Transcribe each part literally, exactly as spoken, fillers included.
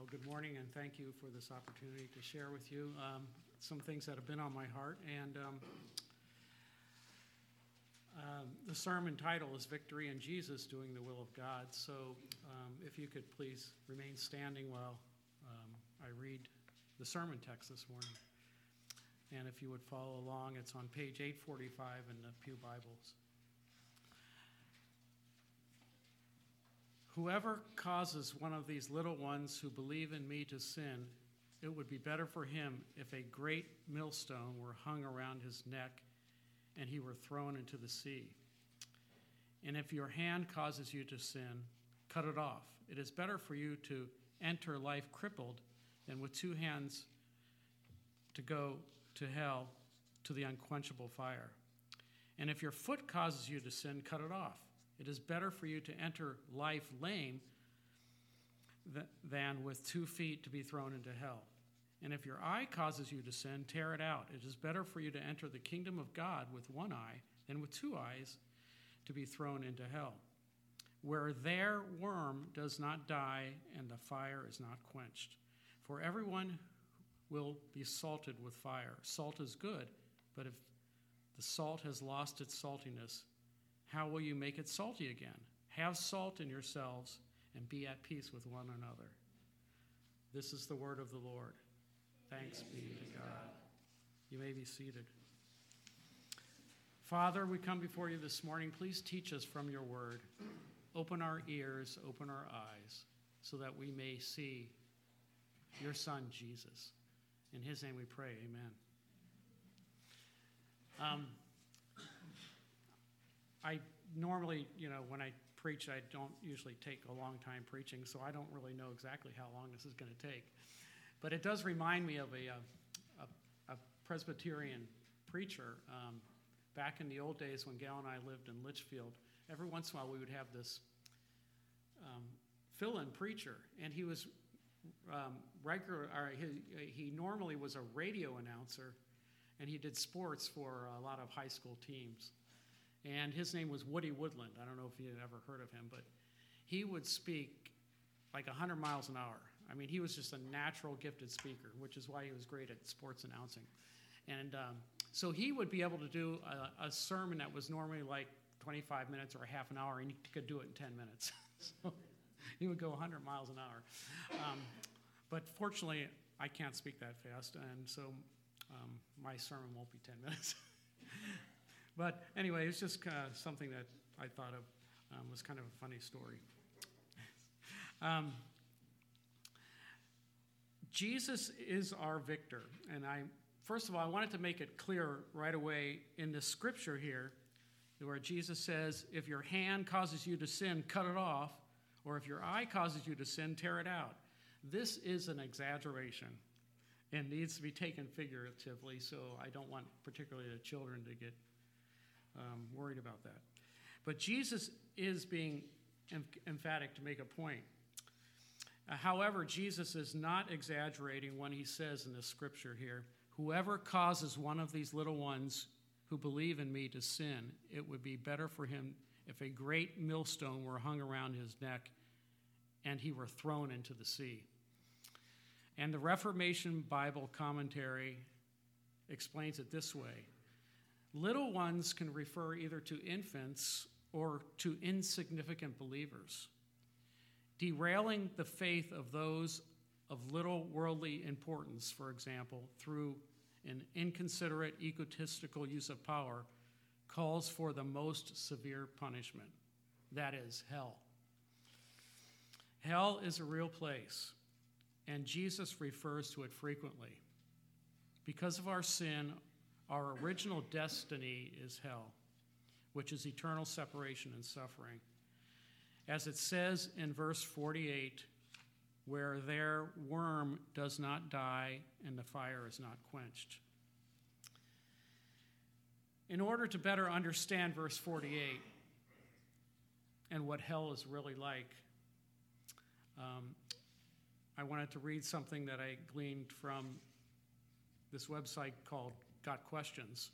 Well, good morning, and thank you for this opportunity to share with you um, some things that have been on my heart. And um, um, the sermon title is Victory in Jesus, Doing the Will of God. So um, if you could please remain standing while um, I read the sermon text this morning. And if you would follow along, it's on page eight forty-five in the Pew Bibles. Whoever causes one of these little ones who believe in me to sin, it would be better for him if a great millstone were hung around his neck and he were thrown into the sea. And if your hand causes you to sin, cut it off. It is better for you to enter life crippled than with two hands to go to hell, to the unquenchable fire. And if your foot causes you to sin, cut it off. It is better for you to enter life lame than with two feet to be thrown into hell. And if your eye causes you to sin, tear it out. It is better for you to enter the kingdom of God with one eye than with two eyes to be thrown into hell, where their worm does not die and the fire is not quenched. For everyone will be salted with fire. Salt is good, but if the salt has lost its saltiness, how will you make it salty again? Have salt in yourselves and be at peace with one another. This is the word of the Lord. Thanks be to God. You may be seated. Father, we come before you this morning. Please teach us from your word. Open our ears, open our eyes, so that we may see your Son, Jesus. In his name we pray, amen. Um, I normally, you know, when I preach, I don't usually take a long time preaching, so I don't really know exactly how long this is going to take. But it does remind me of a, a, a Presbyterian preacher. Um, back in the old days when Gal and I lived in Litchfield, every once in a while we would have this um, fill-in preacher, and he was um, regular. Or he, he normally was a radio announcer, and he did sports for a lot of high school teams. And his name was Woody Woodland. I don't know if you had ever heard of him, but he would speak like one hundred miles an hour. I mean, he was just a natural gifted speaker, which is why he was great at sports announcing. And um, so he would be able to do a, a sermon that was normally like twenty-five minutes or a half an hour, and he could do it in ten minutes. So he would go one hundred miles an hour. Um, but fortunately, I can't speak that fast, and so um, my sermon won't be ten minutes. But anyway, it's just uh, something that I thought of um, was kind of a funny story. um, Jesus is our victor. And I, first of all, I wanted to make it clear right away in the scripture here where Jesus says, if your hand causes you to sin, cut it off. Or if your eye causes you to sin, tear it out. This is an exaggeration and needs to be taken figuratively, so I don't want particularly the children to get Um, worried about that. But Jesus is being em- emphatic to make a point. Uh, however, Jesus is not exaggerating when he says in the scripture here, whoever causes one of these little ones who believe in me to sin, it would be better for him if a great millstone were hung around his neck and he were thrown into the sea. And the Reformation Bible commentary explains it this way. Little ones can refer either to infants or to insignificant believers, derailing the faith of those of little worldly importance, for example, through an inconsiderate, egotistical use of power, calls for the most severe punishment. That is hell. Hell is a real place, and Jesus refers to it frequently. Because of our sin, our original destiny is hell, which is eternal separation and suffering. As it says in verse forty-eight, where their worm does not die and the fire is not quenched. In order to better understand verse forty-eight and what hell is really like, um, I wanted to read something that I gleaned from this website called Got Questions.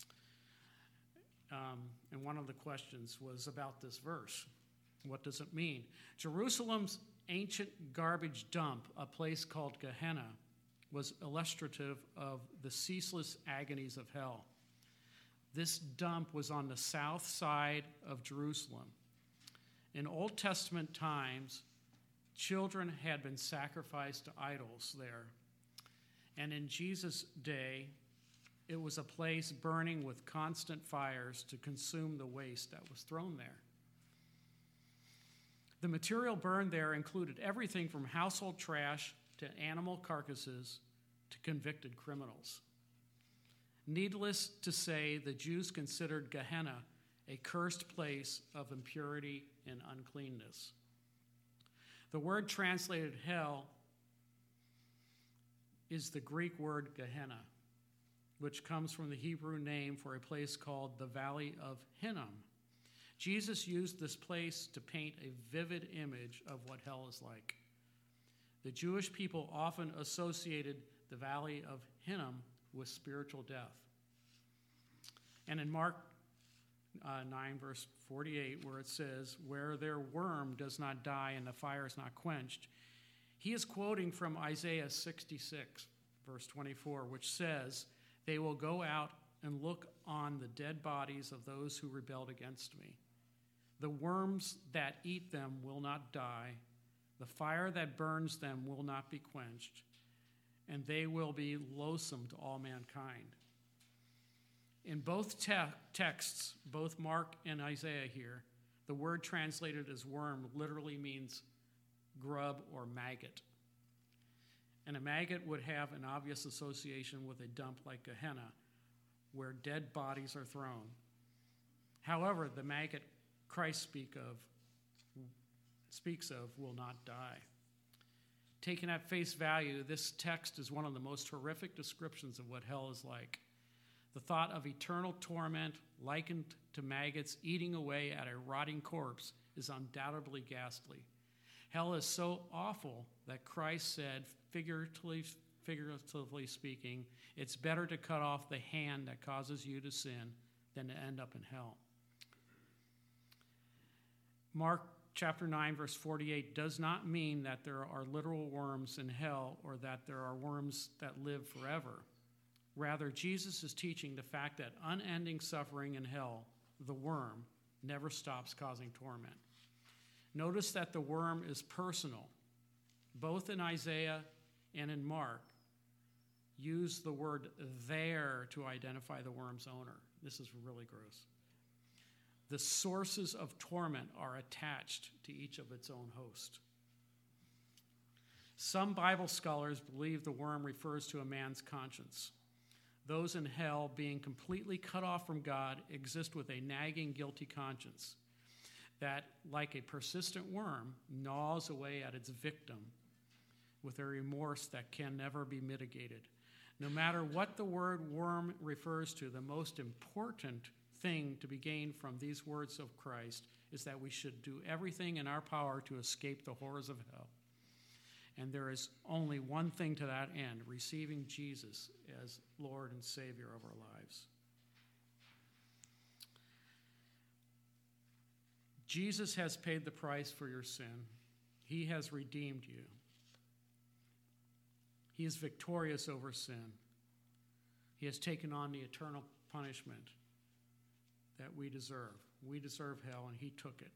Um, and one of the questions was about this verse. What does it mean? Jerusalem's ancient garbage dump, a place called Gehenna, was illustrative of the ceaseless agonies of hell. This dump was on the south side of Jerusalem. In Old Testament times, children had been sacrificed to idols there. And in Jesus' day, it was a place burning with constant fires to consume the waste that was thrown there. The material burned there included everything from household trash to animal carcasses to convicted criminals. Needless to say, the Jews considered Gehenna a cursed place of impurity and uncleanness. The word translated hell is the Greek word Gehenna, which comes from the Hebrew name for a place called the Valley of Hinnom. Jesus used this place to paint a vivid image of what hell is like. The Jewish people often associated the Valley of Hinnom with spiritual death. And in Mark uh, nine, verse forty-eight, where it says, "Where their worm does not die and the fire is not quenched," he is quoting from Isaiah sixty-six, verse twenty-four, which says, "They will go out and look on the dead bodies of those who rebelled against me. The worms that eat them will not die. The fire that burns them will not be quenched, and they will be loathsome to all mankind." In both te- texts, both Mark and Isaiah here, the word translated as worm literally means grub or maggot. And a maggot would have an obvious association with a dump like Gehenna, where dead bodies are thrown. However, the maggot Christ speak of, speaks of will not die. Taken at face value, this text is one of the most horrific descriptions of what hell is like. The thought of eternal torment likened to maggots eating away at a rotting corpse is undoubtedly ghastly. Hell is so awful that Christ said, figuratively, figuratively speaking, it's better to cut off the hand that causes you to sin than to end up in hell. Mark chapter nine, verse forty-eight does not mean that there are literal worms in hell or that there are worms that live forever. Rather, Jesus is teaching the fact that unending suffering in hell, the worm, never stops causing torment. Notice that the worm is personal. Both in Isaiah and in Mark, use the word there to identify the worm's owner. This is really gross. The sources of torment are attached to each of its own host. Some Bible scholars believe the worm refers to a man's conscience. Those in hell, being completely cut off from God, exist with a nagging, guilty conscience that, like a persistent worm, gnaws away at its victim with a remorse that can never be mitigated. No matter what the word worm refers to, the most important thing to be gained from these words of Christ is that we should do everything in our power to escape the horrors of hell. And there is only one thing to that end, receiving Jesus as Lord and Savior of our lives. Jesus has paid the price for your sin. He has redeemed you. He is victorious over sin. He has taken on the eternal punishment that we deserve. We deserve hell, and he took it.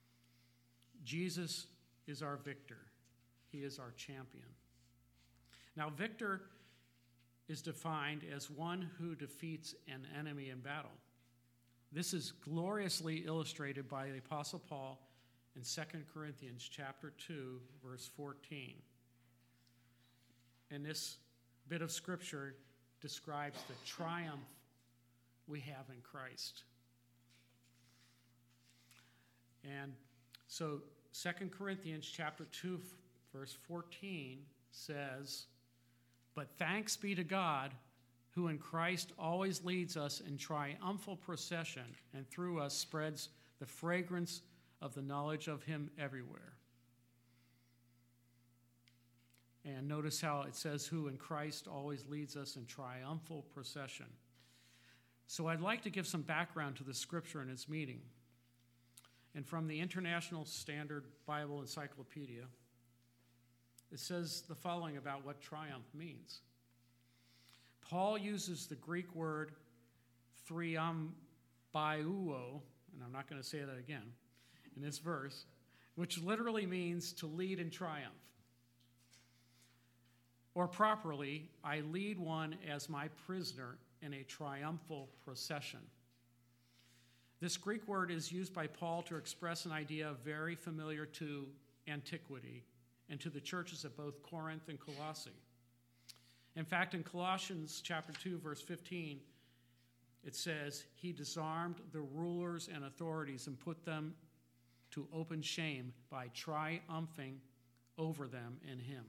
Jesus is our victor. He is our champion. Now, victor is defined as one who defeats an enemy in battle. This is gloriously illustrated by the Apostle Paul in Second Corinthians chapter two, verse fourteen. And this bit of scripture describes the triumph we have in Christ. And so Second Corinthians chapter two, verse fourteen says, "But thanks be to God, who in Christ always leads us in triumphal procession, and through us spreads the fragrance of the knowledge of him everywhere." And notice how it says, "who in Christ always leads us in triumphal procession." So I'd like to give some background to the scripture and its meaning. And from the International Standard Bible Encyclopedia, it says the following about what triumph means. Paul uses the Greek word thriambaiuo, and I'm not going to say that again, in this verse, which literally means to lead in triumph. Or properly, I lead one as my prisoner in a triumphal procession. This Greek word is used by Paul to express an idea very familiar to antiquity and to the churches of both Corinth and Colossae. In fact, in Colossians chapter two, verse fifteen, it says, he disarmed the rulers and authorities and put them to open shame by triumphing over them in him.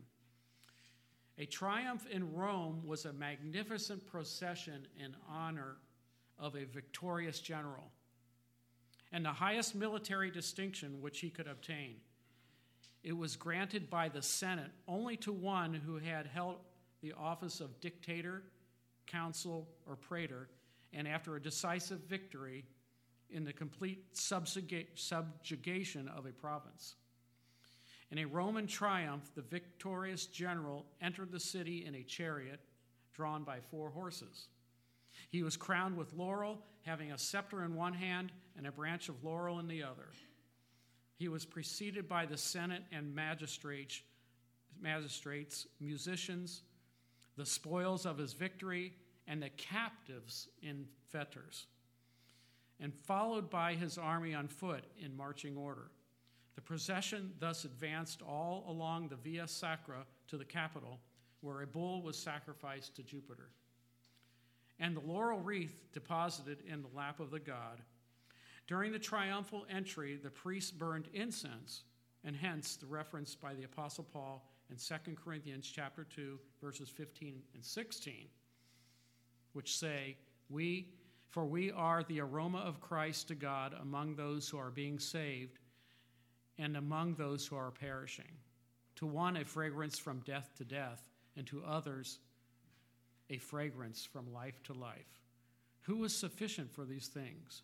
A triumph in Rome was a magnificent procession in honor of a victorious general, and the highest military distinction which he could obtain. It was granted by the Senate only to one who had held the office of dictator, consul, or praetor, and after a decisive victory in the complete subjuga- subjugation of a province. In a Roman triumph, the victorious general entered the city in a chariot drawn by four horses. He was crowned with laurel, having a scepter in one hand and a branch of laurel in the other. He was preceded by the Senate and magistrates, magistrates, musicians, the spoils of his victory, and the captives in fetters, and followed by his army on foot in marching order. The procession thus advanced all along the Via Sacra to the Capitol, where a bull was sacrificed to Jupiter, and the laurel wreath deposited in the lap of the god. During the triumphal entry, the priests burned incense, and hence the reference by the Apostle Paul in Second Corinthians chapter two, verses fifteen and sixteen, which say, "We, for we are the aroma of Christ to God among those who are being saved and among those who are perishing. To one a fragrance from death to death, and to others a fragrance from life to life. Who is sufficient for these things?"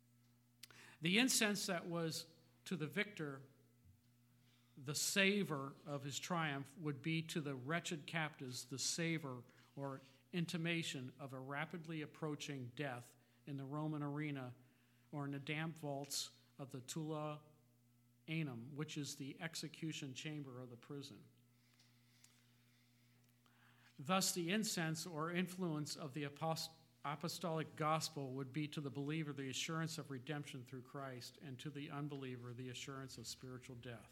The incense that was to the victor the savor of his triumph would be to the wretched captives the savor or intimation of a rapidly approaching death in the Roman arena or in the damp vaults of the Tula Anum, which is the execution chamber of the prison. Thus, the incense or influence of the apost- apostolic gospel would be to the believer the assurance of redemption through Christ, and to the unbeliever the assurance of spiritual death.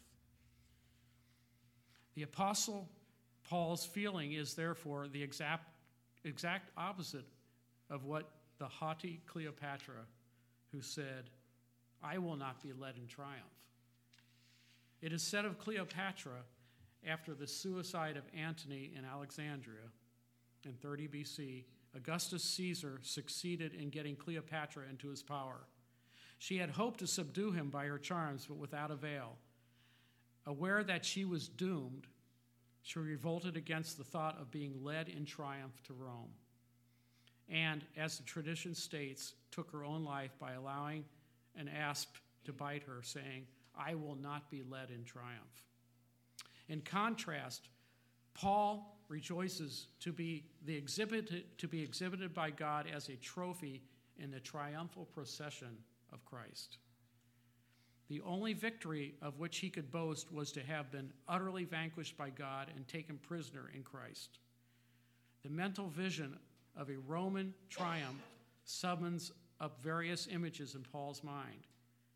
The Apostle Paul's feeling is therefore the exact, exact opposite of what the haughty Cleopatra, who said, "I will not be led in triumph." It is said of Cleopatra, after the suicide of Antony in Alexandria in thirty B C, Augustus Caesar succeeded in getting Cleopatra into his power. She had hoped to subdue him by her charms, but without avail. Aware that she was doomed, she revolted against the thought of being led in triumph to Rome, and, as the tradition states, took her own life by allowing an asp to bite her, saying, "I will not be led in triumph." In contrast, Paul rejoices to be the exhibited to be exhibited by God as a trophy in the triumphal procession of Christ. The only victory of which he could boast was to have been utterly vanquished by God and taken prisoner in Christ. The mental vision of a Roman triumph summons up various images in Paul's mind.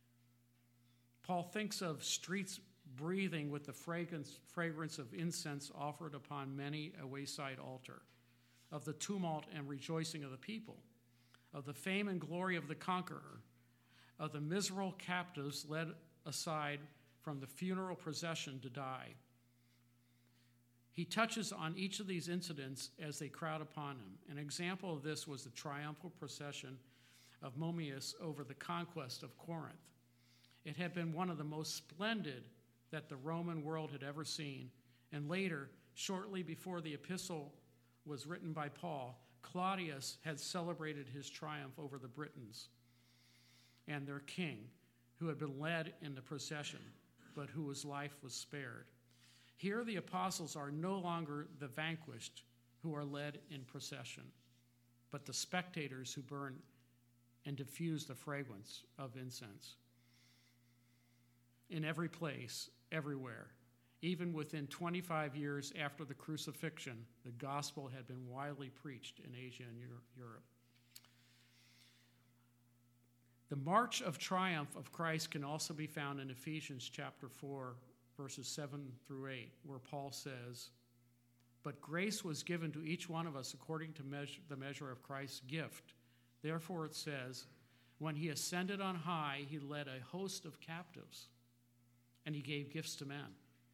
Paul thinks of streets breathing with the fragrance, fragrance of incense offered upon many a wayside altar, of the tumult and rejoicing of the people, of the fame and glory of the conqueror, of the miserable captives led aside from the funeral procession to die. He touches on each of these incidents as they crowd upon him. An example of this was the triumphal procession of Momius over the conquest of Corinth. It had been one of the most splendid that the Roman world had ever seen, and later, shortly before the epistle was written by Paul, Claudius had celebrated his triumph over the Britons and their king, who had been led in the procession, but whose life was spared. Here the apostles are no longer the vanquished who are led in procession, but the spectators who burn and diffuse the fragrance of incense. In every place, everywhere, even within twenty-five years after the crucifixion, the gospel had been widely preached in Asia and Europe. The march of triumph of Christ can also be found in Ephesians chapter four, verses seven through eight, where Paul says, "But grace was given to each one of us according to measure, the measure of Christ's gift. Therefore it says, when he ascended on high, he led a host of captives, and he gave gifts to men."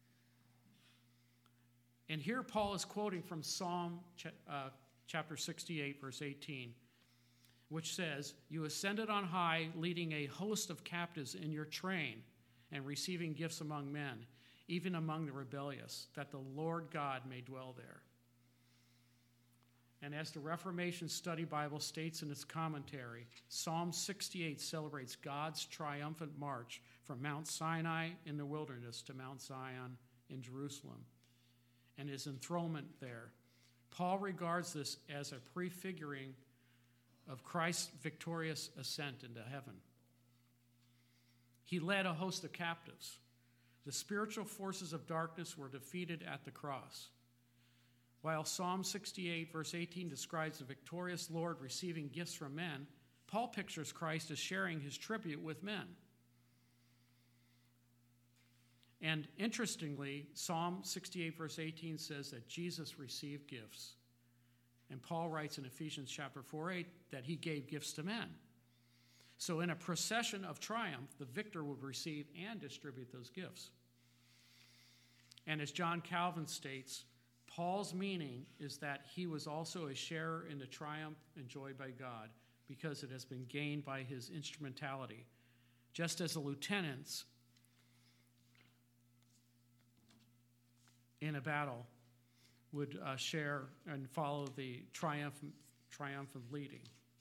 And here Paul is quoting from Psalm uh, chapter sixty-eight, verse eighteen, which says, "You ascended on high, leading a host of captives in your train and receiving gifts among men, even among the rebellious, that the Lord God may dwell there." And as the Reformation Study Bible states in its commentary, Psalm sixty-eight celebrates God's triumphant march from Mount Sinai in the wilderness to Mount Zion in Jerusalem and his enthronement there. Paul regards this as a prefiguring of Christ's victorious ascent into heaven. He led a host of captives. The spiritual forces of darkness were defeated at the cross. While Psalm sixty-eight, verse eighteen describes the victorious Lord receiving gifts from men, Paul pictures Christ as sharing his tribute with men. And interestingly, Psalm sixty-eight, verse eighteen says that Jesus received gifts. And Paul writes in Ephesians chapter four, eight that he gave gifts to men. So in a procession of triumph, the victor would receive and distribute those gifts. And as John Calvin states, Paul's meaning is that he was also a sharer in the triumph enjoyed by God because it has been gained by his instrumentality, just as the lieutenants in a battle would uh, share and follow the triumphant, triumphant leading.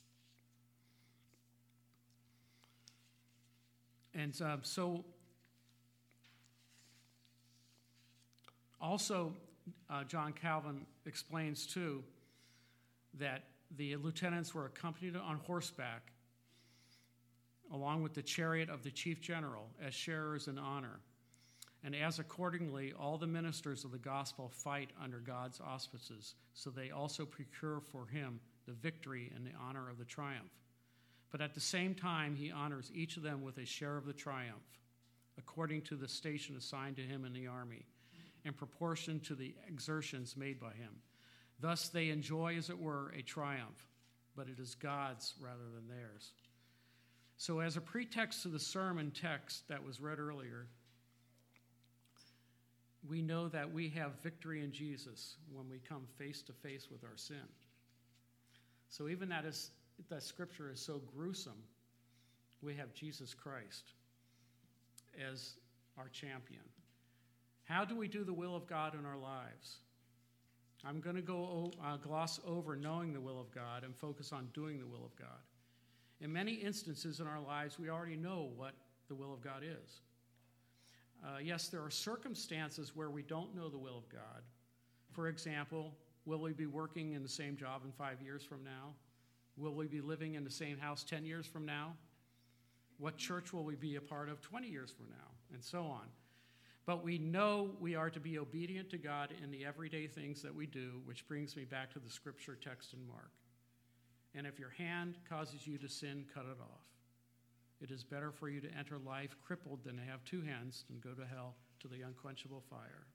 And uh, so also uh, John Calvin explains too that the lieutenants were accompanied on horseback along with the chariot of the chief general as sharers in honor. And as accordingly, all the ministers of the gospel fight under God's auspices, so they also procure for him the victory and the honor of the triumph. But at the same time, he honors each of them with a share of the triumph, according to the station assigned to him in the army, in proportion to the exertions made by him. Thus they enjoy, as it were, a triumph, but it is God's rather than theirs. So as a pretext to the sermon text that was read earlier, we know that we have victory in Jesus when we come face to face with our sin. So even that is that scripture is so gruesome, we have Jesus Christ as our champion. How do we do the will of God in our lives? I'm going to go uh, gloss over knowing the will of God and focus on doing the will of God. In many instances in our lives, we already know what the will of God is. Uh, yes, there are circumstances where we don't know the will of God. For example, will we be working in the same job in five years from now? Will we be living in the same house ten years from now? What church will we be a part of twenty years from now? And so on. But we know we are to be obedient to God in the everyday things that we do, which brings me back to the scripture text in Mark. And if your hand causes you to sin, cut it off. It is better for you to enter life crippled than to have two hands and go to hell, to the unquenchable fire.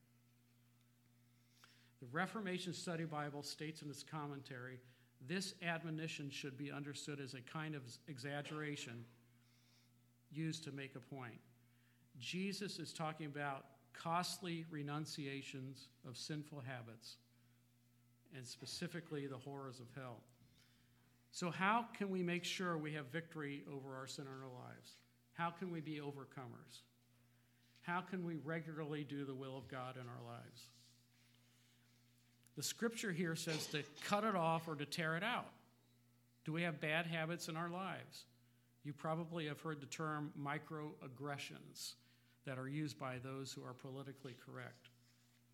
The Reformation Study Bible states in its commentary, this admonition should be understood as a kind of exaggeration used to make a point. Jesus is talking about costly renunciations of sinful habits, and specifically the horrors of hell. So how can we make sure we have victory over our sin in our lives? How can we be overcomers? How can we regularly do the will of God in our lives? The scripture here says to cut it off or to tear it out. Do we have bad habits in our lives? You probably have heard the term microaggressions that are used by those who are politically correct.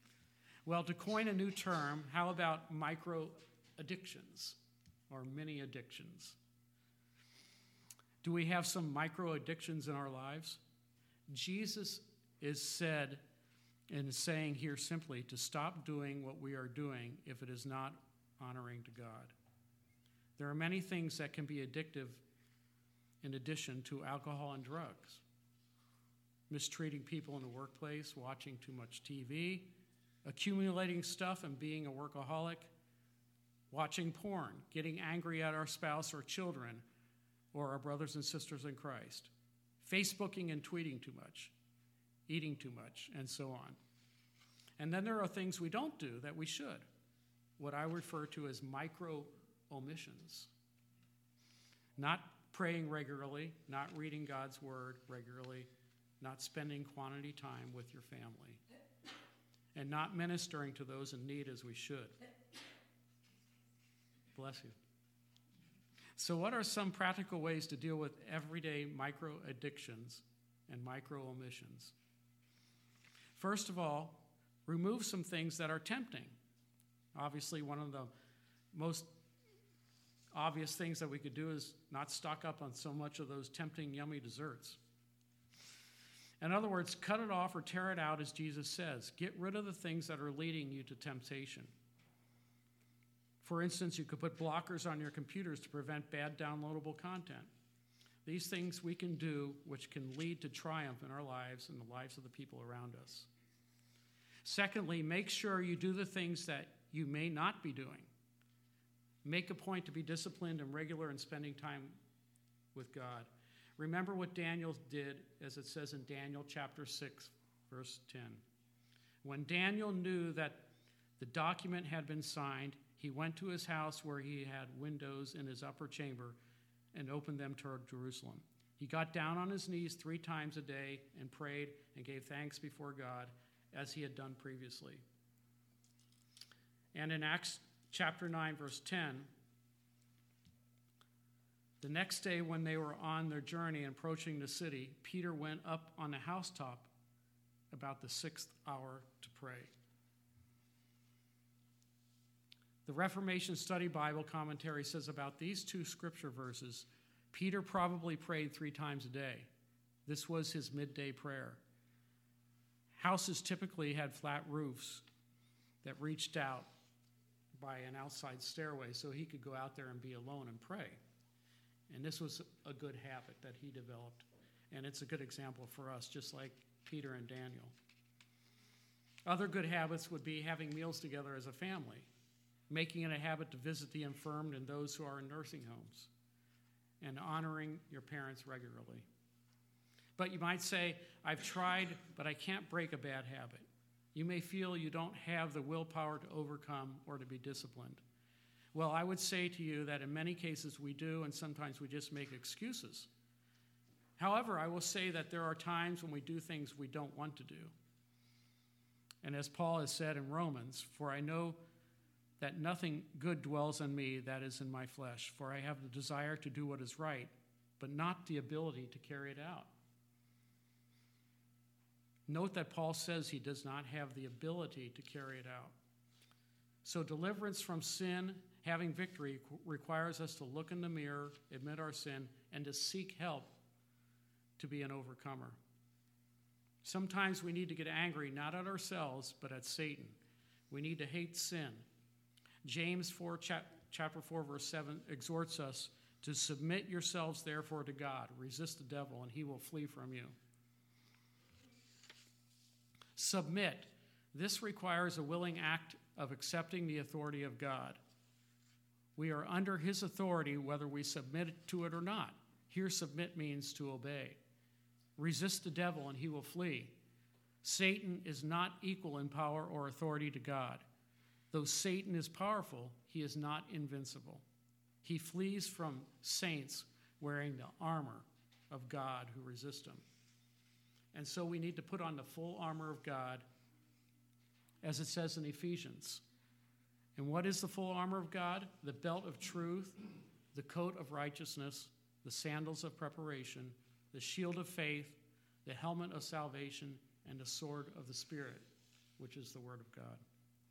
Well, to coin a new term, how about micro addictions or mini addictions? Do we have some micro addictions in our lives? Jesus is said and saying here simply to stop doing what we are doing if it is not honoring to God. There are many things that can be addictive in addition to alcohol and drugs. Mistreating people in the workplace, watching too much T V, accumulating stuff and being a workaholic, watching porn, getting angry at our spouse or children or our brothers and sisters in Christ, Facebooking and tweeting too much, eating too much, and so on. And then there are things we don't do that we should, what I refer to as micro omissions. Not praying regularly, not reading God's word regularly, not spending quality time with your family, and not ministering to those in need as we should. Bless you. So what are some practical ways to deal with everyday micro addictions and micro omissions? First of all, remove some things that are tempting. Obviously, one of the most obvious things that we could do is not stock up on so much of those tempting, yummy desserts. In other words, cut it off or tear it out, as Jesus says. Get rid of the things that are leading you to temptation. For instance, you could put blockers on your computers to prevent bad downloadable content. These things we can do which can lead to triumph in our lives and the lives of the people around us. Secondly, make sure you do the things that you may not be doing. Make a point to be disciplined and regular in spending time with God. Remember what Daniel did, as it says in Daniel chapter six, verse ten. When Daniel knew that the document had been signed, he went to his house where he had windows in his upper chamber and opened them toward Jerusalem. He got down on his knees three times a day and prayed and gave thanks before God as he had done previously. And in Acts chapter nine, verse ten, the next day when they were on their journey and approaching the city, Peter went up on the housetop about the sixth hour to pray. The Reformation Study Bible commentary says about these two scripture verses, Peter probably prayed three times a day. This was his midday prayer. Houses typically had flat roofs that reached out by an outside stairway so he could go out there and be alone and pray. And this was a good habit that he developed. And it's a good example for us, just like Peter and Daniel. Other good habits would be having meals together as a family, making it a habit to visit the infirm and those who are in nursing homes, and honoring your parents regularly. But you might say, I've tried, but I can't break a bad habit. You may feel you don't have the willpower to overcome or to be disciplined. Well, I would say to you that in many cases we do, and sometimes we just make excuses. However, I will say that there are times when we do things we don't want to do. And as Paul has said in Romans, for I know that nothing good dwells in me, that is in my flesh, for I have the desire to do what is right, but not the ability to carry it out. Note that Paul says he does not have the ability to carry it out. So deliverance from sin, having victory, requires us to look in the mirror, admit our sin, and to seek help to be an overcomer. Sometimes we need to get angry, not at ourselves, but at Satan. We need to hate sin. James four, chapter four, verse seven exhorts us to submit yourselves, therefore, to God. Resist the devil, and he will flee from you. Submit. This requires a willing act of accepting the authority of God. We are under his authority whether we submit to it or not. Here, submit means to obey. Resist the devil, and he will flee. Satan is not equal in power or authority to God. Though Satan is powerful, he is not invincible. He flees from saints wearing the armor of God who resist him. And so we need to put on the full armor of God, as it says in Ephesians. And what is the full armor of God? The belt of truth, the coat of righteousness, the sandals of preparation, the shield of faith, the helmet of salvation, and the sword of the Spirit, which is the word of God.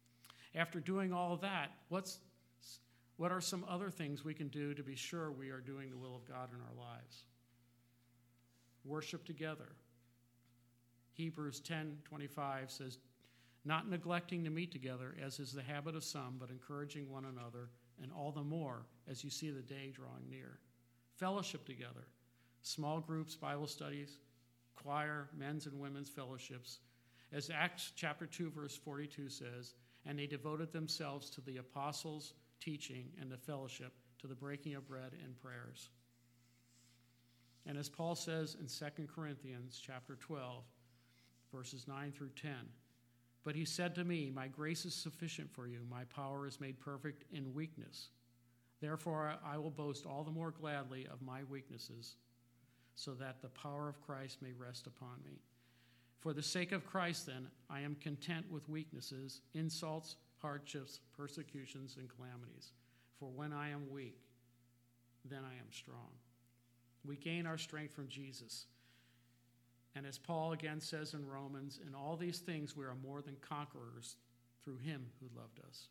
After doing all of that, what's, what are some other things we can do to be sure we are doing the will of God in our lives? Worship together. Hebrews ten twenty-five says, not neglecting to meet together, as is the habit of some, but encouraging one another, and all the more as you see the day drawing near. Fellowship together. Small groups, Bible studies, choir, men's and women's fellowships. As Acts chapter two, verse forty-two says, and they devoted themselves to the apostles' teaching and the fellowship, to the breaking of bread and prayers. And as Paul says in Second Corinthians chapter twelve, verses nine through ten, but he said to me, my grace is sufficient for you. My power is made perfect in weakness. Therefore, I will boast all the more gladly of my weaknesses, so that the power of Christ may rest upon me. For the sake of Christ, then, I am content with weaknesses, insults, hardships, persecutions, and calamities. For when I am weak, then I am strong. We gain our strength from Jesus. And as Paul again says in Romans, in all these things we are more than conquerors through him who loved us.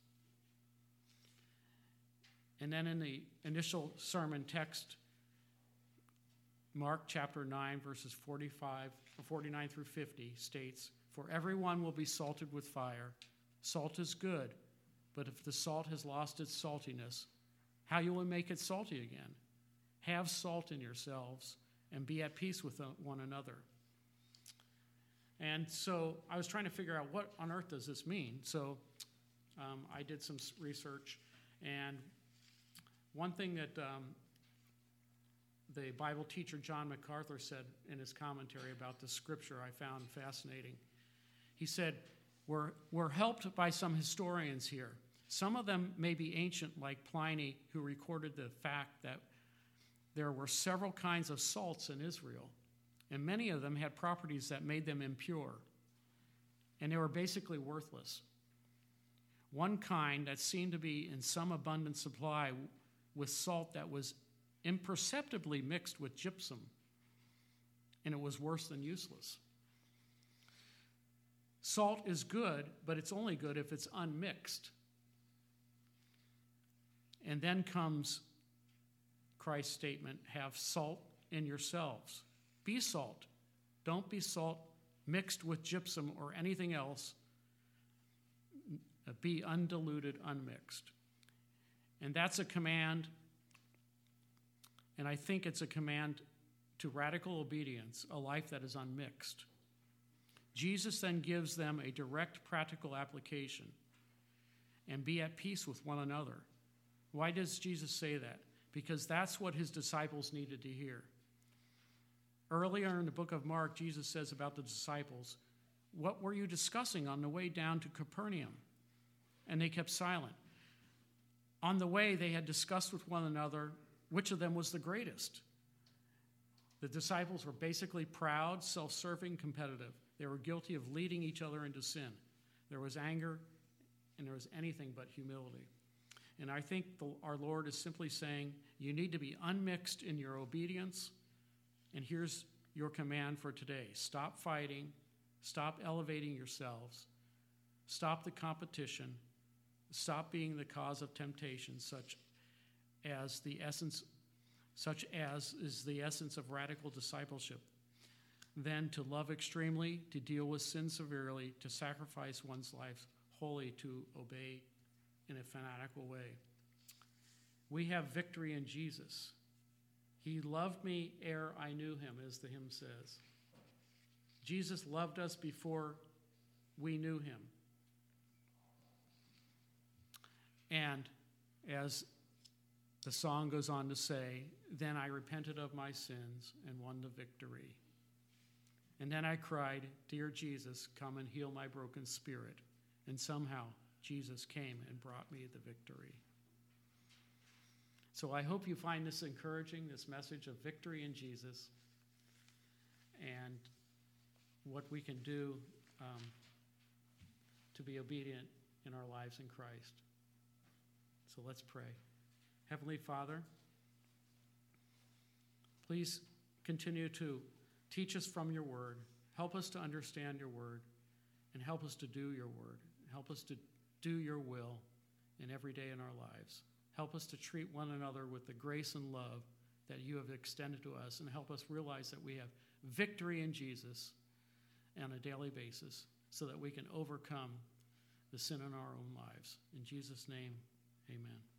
And then in the initial sermon text, Mark chapter nine, verses forty-five, forty-nine through fifty states, for everyone will be salted with fire. Salt is good, but if the salt has lost its saltiness, how you will make it salty again? Have salt in yourselves and be at peace with one another. And so I was trying to figure out what on earth does this mean. So um, I did some research, and one thing that um, the Bible teacher John MacArthur said in his commentary about this scripture I found fascinating. He said, we're, we're helped by some historians here. Some of them may be ancient, like Pliny, who recorded the fact that there were several kinds of salts in Israel, and many of them had properties that made them impure, and they were basically worthless. One kind that seemed to be in some abundant supply with salt that was imperceptibly mixed with gypsum, and it was worse than useless. Salt is good, but it's only good if it's unmixed. And then comes Christ's statement, have salt in yourselves. Be salt. Don't be salt mixed with gypsum or anything else. Be undiluted, unmixed. And that's a command, and I think it's a command to radical obedience, a life that is unmixed. Jesus then gives them a direct practical application, and be at peace with one another. Why does Jesus say that? Because that's what his disciples needed to hear. Earlier in the book of Mark, Jesus says about the disciples, what were you discussing on the way down to Capernaum? And they kept silent. On the way, they had discussed with one another which of them was the greatest. The disciples were basically proud, self-serving, competitive. They were guilty of leading each other into sin. There was anger, and there was anything but humility. And I think the, our Lord is simply saying, you need to be unmixed in your obedience, and here's your command for today. Stop fighting. Stop elevating yourselves. Stop the competition. Stop being the cause of temptation, such as the essence, such as is the essence of radical discipleship. Then to love extremely, to deal with sin severely, to sacrifice one's life wholly, to obey in a fanatical way. We have victory in Jesus. He loved me ere I knew him, as the hymn says. Jesus loved us before we knew him. And as the song goes on to say, then I repented of my sins and won the victory. And then I cried, dear Jesus, come and heal my broken spirit. And somehow Jesus came and brought me the victory. So I hope you find this encouraging, this message of victory in Jesus, and what we can do um, to be obedient in our lives in Christ. So let's pray. Heavenly Father, please continue to teach us from your word. Help us to understand your word, and help us to do your word. Help us to do your will in every day in our lives. Help us to treat one another with the grace and love that you have extended to us, and help us realize that we have victory in Jesus on a daily basis so that we can overcome the sin in our own lives. In Jesus' name, amen.